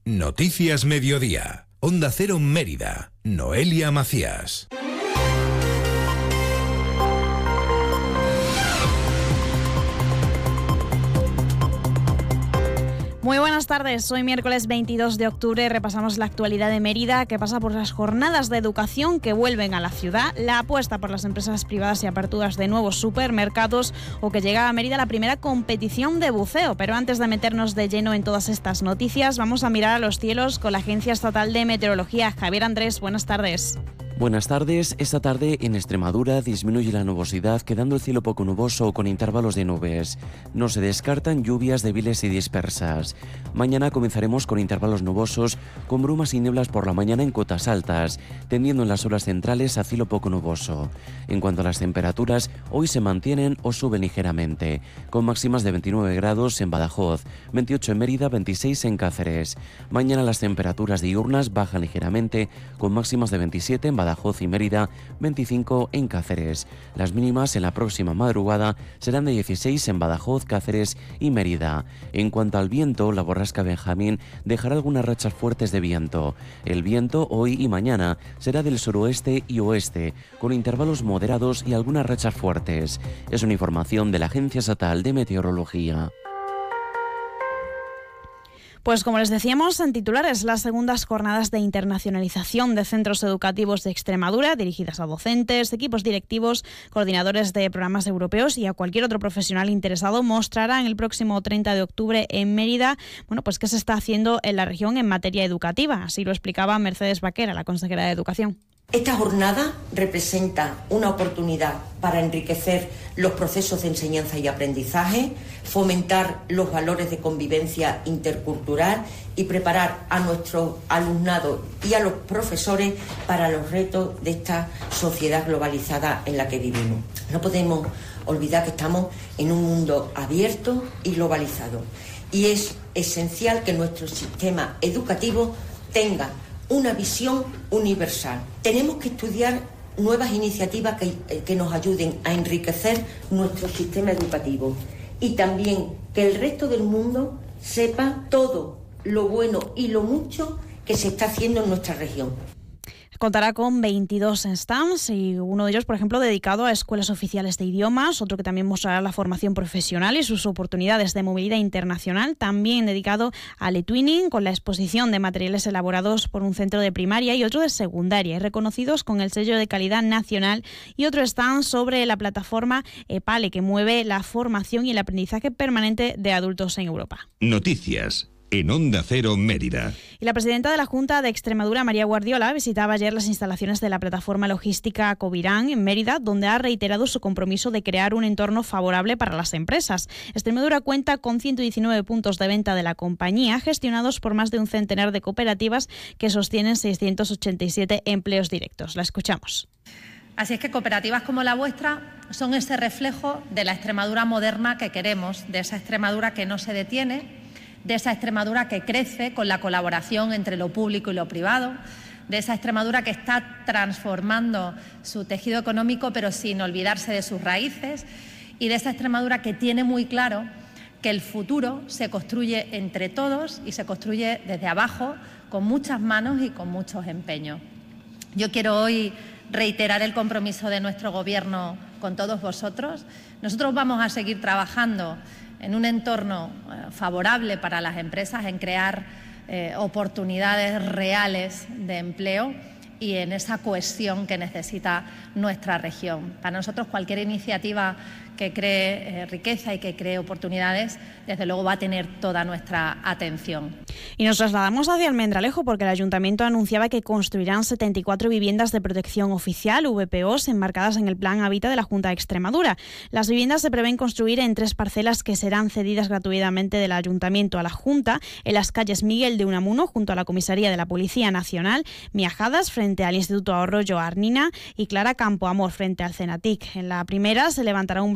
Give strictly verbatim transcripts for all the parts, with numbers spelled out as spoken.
Noticias Mediodía. Onda Cero Mérida. Noelia Macías. Muy buenas tardes, hoy miércoles veintidós de octubre repasamos la actualidad de Mérida, que pasa por las jornadas de educación que vuelven a la ciudad, la apuesta por las empresas privadas y aperturas de nuevos supermercados, o que llega a Mérida la primera competición de buceo. Pero antes de meternos de lleno en todas estas noticias, vamos a mirar a los cielos con la Agencia Estatal de Meteorología. Javier Andrés, buenas tardes. Buenas tardes. Esta tarde en Extremadura disminuye la nubosidad, quedando el cielo poco nuboso con intervalos de nubes. No se descartan lluvias débiles y dispersas. Mañana comenzaremos con intervalos nubosos, con brumas y nieblas por la mañana en cotas altas, tendiendo en las horas centrales a cielo poco nuboso. En cuanto a las temperaturas, hoy se mantienen o suben ligeramente, con máximas de veintinueve grados en Badajoz, veintiocho en Mérida, veintiséis en Cáceres. Mañana las temperaturas diurnas bajan ligeramente, con máximas de veintisiete en Badajoz, Badajoz y Mérida, veinticinco en Cáceres. Las mínimas en la próxima madrugada serán de dieciséis en Badajoz, Cáceres y Mérida. En cuanto al viento, la borrasca Benjamín dejará algunas rachas fuertes de viento. El viento hoy y mañana será del suroeste y oeste, con intervalos moderados y algunas rachas fuertes. Es una información de la Agencia Estatal de Meteorología. Pues como les decíamos en titulares, las segundas jornadas de internacionalización de centros educativos de Extremadura, dirigidas a docentes, equipos directivos, coordinadores de programas europeos y a cualquier otro profesional interesado, mostrarán el próximo treinta de octubre en Mérida, bueno, pues qué se está haciendo en la región en materia educativa. Así lo explicaba Mercedes Vaquera, la consejera de Educación. Esta jornada representa una oportunidad para enriquecer los procesos de enseñanza y aprendizaje, fomentar los valores de convivencia intercultural y preparar a nuestro alumnado y a los profesores para los retos de esta sociedad globalizada en la que vivimos. No podemos olvidar que estamos en un mundo abierto y globalizado, y es esencial que nuestro sistema educativo tenga una visión universal. Tenemos que estudiar nuevas iniciativas que, que nos ayuden a enriquecer nuestro sistema educativo, y también que el resto del mundo sepa todo lo bueno y lo mucho que se está haciendo en nuestra región. Contará con veintidós stands, y uno de ellos, por ejemplo, dedicado a escuelas oficiales de idiomas, otro que también mostrará la formación profesional y sus oportunidades de movilidad internacional, también dedicado al e-twinning, con la exposición de materiales elaborados por un centro de primaria y otro de secundaria, y reconocidos con el sello de calidad nacional, y otro stand sobre la plataforma EPALE, que mueve la formación y el aprendizaje permanente de adultos en Europa. Noticias en Onda Cero Mérida. Y la presidenta de la Junta de Extremadura, María Guardiola, visitaba ayer las instalaciones de la plataforma logística Covirán en Mérida, donde ha reiterado su compromiso de crear un entorno favorable para las empresas. Extremadura cuenta con ciento diecinueve puntos de venta de la compañía, gestionados por más de un centenar de cooperativas que sostienen seiscientos ochenta y siete empleos directos. La escuchamos. Así es que cooperativas como la vuestra son ese reflejo de la Extremadura moderna que queremos, de esa Extremadura que no se detiene, de esa Extremadura que crece con la colaboración entre lo público y lo privado, de esa Extremadura que está transformando su tejido económico pero sin olvidarse de sus raíces, y de esa Extremadura que tiene muy claro que el futuro se construye entre todos y se construye desde abajo, con muchas manos y con muchos empeños. Yo quiero hoy reiterar el compromiso de nuestro Gobierno con todos vosotros. Nosotros vamos a seguir trabajando en un entorno eh, favorable para las empresas, en crear eh, oportunidades reales de empleo y en esa cohesión que necesita nuestra región. Para nosotros cualquier iniciativa que cree eh, riqueza y que cree oportunidades, desde luego va a tener toda nuestra atención. Y nos trasladamos hacia Almendralejo, porque el Ayuntamiento anunciaba que construirán setenta y cuatro viviendas de protección oficial, V P Os, enmarcadas en el Plan Habita de la Junta de Extremadura. Las viviendas se prevén construir en tres parcelas que serán cedidas gratuitamente del Ayuntamiento a la Junta, en las calles Miguel de Unamuno, junto a la Comisaría de la Policía Nacional, Miajadas, frente al Instituto Arroyo Arnina, y Clara Campoamor, frente al Cenatic. En la primera se levantará un bloque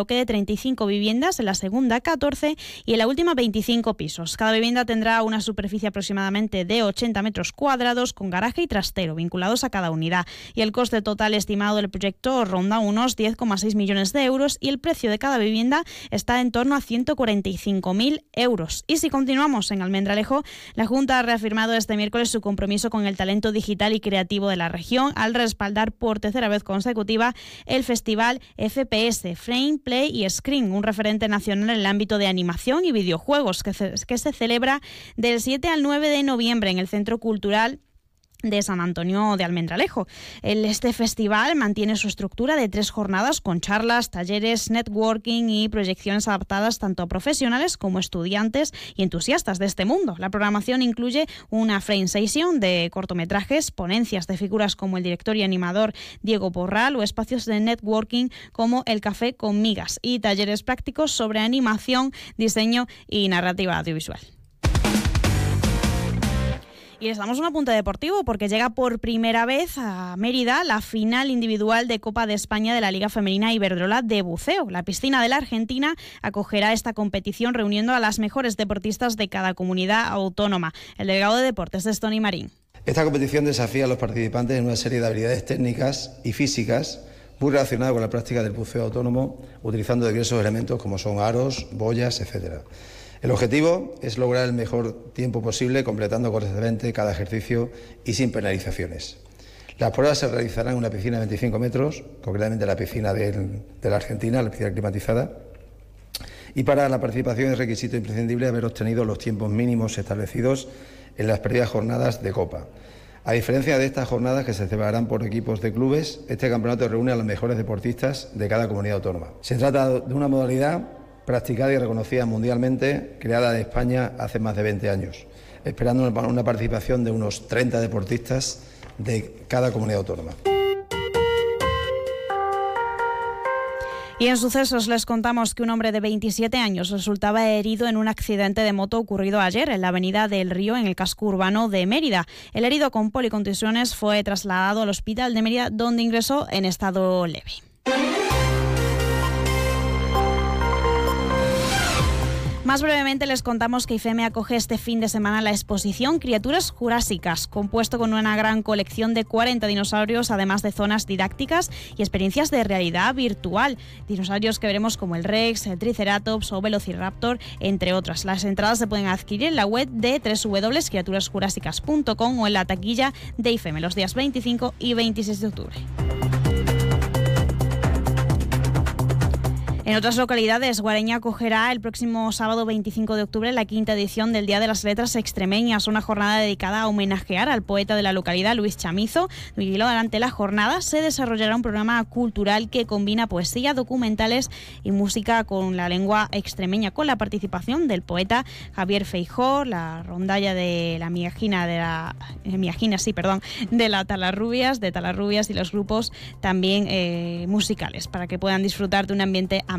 bloque de treinta y cinco viviendas, en la segunda catorce y en la última veinticinco pisos. Cada vivienda tendrá una superficie aproximadamente de ochenta metros cuadrados con garaje y trastero vinculados a cada unidad. Y el coste total estimado del proyecto ronda unos diez coma seis millones de euros y el precio de cada vivienda está en torno a ciento cuarenta y cinco mil euros. Y si continuamos en Almendralejo, la Junta ha reafirmado este miércoles su compromiso con el talento digital y creativo de la región al respaldar por tercera vez consecutiva el festival F P S, Frame, Play y Screen, un referente nacional en el ámbito de animación y videojuegos que se, que se celebra del siete al nueve de noviembre en el Centro Cultural de San Antonio de Almendralejo. El, este festival mantiene su estructura de tres jornadas con charlas, talleres, networking y proyecciones adaptadas tanto a profesionales como estudiantes y entusiastas de este mundo. La programación incluye una frame session de cortometrajes, ponencias de figuras como el director y animador Diego Porral o espacios de networking como el Café con Migas y talleres prácticos sobre animación, diseño y narrativa audiovisual. Y les damos un apunte deportivo porque llega por primera vez a Mérida la final individual de Copa de España de la Liga Femenina Iberdrola de buceo. La piscina de la Argentina acogerá esta competición reuniendo a las mejores deportistas de cada comunidad autónoma. El delegado de Deportes es Tony Marín. Esta competición desafía a los participantes en una serie de habilidades técnicas y físicas muy relacionadas con la práctica del buceo autónomo, utilizando diversos elementos como son aros, boyas, etcétera. El objetivo es lograr el mejor tiempo posible, completando correctamente cada ejercicio y sin penalizaciones. Las pruebas se realizarán en una piscina de veinticinco metros, concretamente la piscina de, de la Argentina, la piscina climatizada. Y para la participación es requisito imprescindible haber obtenido los tiempos mínimos establecidos en las previas jornadas de Copa. A diferencia de estas jornadas que se celebrarán por equipos de clubes, este campeonato reúne a los mejores deportistas de cada comunidad autónoma. Se trata de una modalidad practicada y reconocida mundialmente, creada en España hace más de veinte años, esperando una participación de unos treinta deportistas de cada comunidad autónoma. Y en sucesos les contamos que un hombre de veintisiete años resultaba herido en un accidente de moto ocurrido ayer en la avenida del Río, en el casco urbano de Mérida. El herido con policontusiones fue trasladado al hospital de Mérida, donde ingresó en estado leve. Más brevemente les contamos que IFEME acoge este fin de semana la exposición Criaturas Jurásicas, compuesto con una gran colección de cuarenta dinosaurios, además de zonas didácticas y experiencias de realidad virtual. Dinosaurios que veremos como el Rex, el Triceratops o Velociraptor, entre otras. Las entradas se pueden adquirir en la web de doble u doble u doble u punto criaturas jurásicas punto com o en la taquilla de IFEME los días veinticinco y veintiséis de octubre. En otras localidades, Guareña acogerá el próximo sábado veinticinco de octubre la quinta edición del Día de las Letras Extremeñas, una jornada dedicada a homenajear al poeta de la localidad, Luis Chamizo. Y durante la jornada se desarrollará un programa cultural que combina poesía, documentales y música con la lengua extremeña, con la participación del poeta Javier Feijó, la rondalla de la miagina de la eh, miagina, sí, perdón, de la Talarrubias, de Talarrubias y los grupos también eh, musicales, para que puedan disfrutar de un ambiente ameno.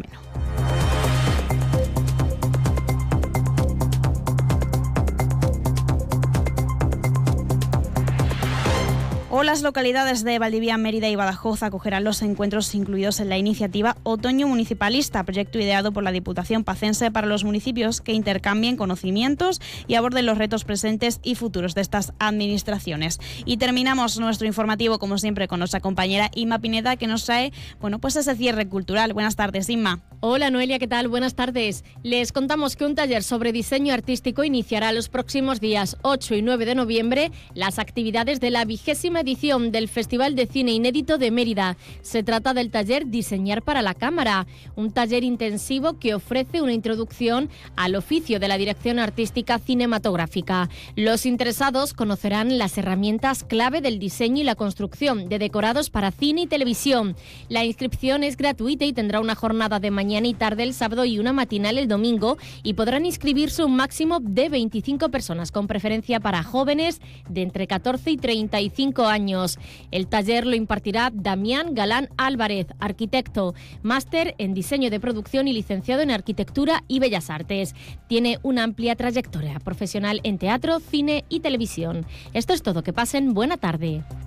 O las localidades de Valdivia, Mérida y Badajoz acogerán los encuentros incluidos en la iniciativa Otoño Municipalista, proyecto ideado por la Diputación Pacense para los municipios que intercambien conocimientos y aborden los retos presentes y futuros de estas administraciones. Y terminamos nuestro informativo, como siempre, con nuestra compañera Inma Pineda, que nos trae, bueno, pues ese cierre cultural. Buenas tardes, Inma. Hola Noelia, ¿qué tal? Buenas tardes. Les contamos que un taller sobre diseño artístico iniciará los próximos días ocho y nueve de noviembre las actividades de la vigésima edición del Festival de Cine Inédito de Mérida. Se trata del taller Diseñar para la Cámara, un taller intensivo que ofrece una introducción al oficio de la dirección artística cinematográfica. Los interesados conocerán las herramientas clave del diseño y la construcción de decorados para cine y televisión. La inscripción es gratuita y tendrá una jornada de mañana y tarde el sábado y una matinal el domingo, y podrán inscribirse un máximo de veinticinco personas, con preferencia para jóvenes de entre catorce y treinta y cinco años. El taller lo impartirá Damián Galán Álvarez, arquitecto, máster en diseño de producción y licenciado en arquitectura y bellas artes. Tiene una amplia trayectoria profesional en teatro, cine y televisión. Esto es todo, que pasen buena tarde.